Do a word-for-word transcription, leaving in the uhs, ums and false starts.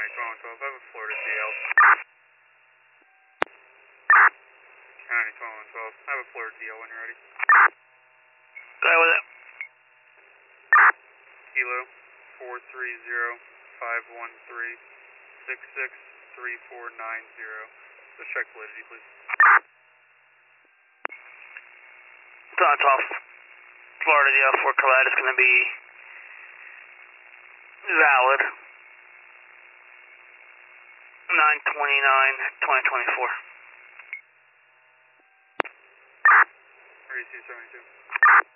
County twenty-one twelve, I have a Florida D L. County twenty-one twelve, I have a Florida D L when you're ready. Go ahead with it. Kilo four three zero five one three six six three four nine zero. Just check validity, please. twenty-one twelve, Florida D L for Collide is going to be valid. nine twenty-nine twenty twenty-four. R E C seventy-two.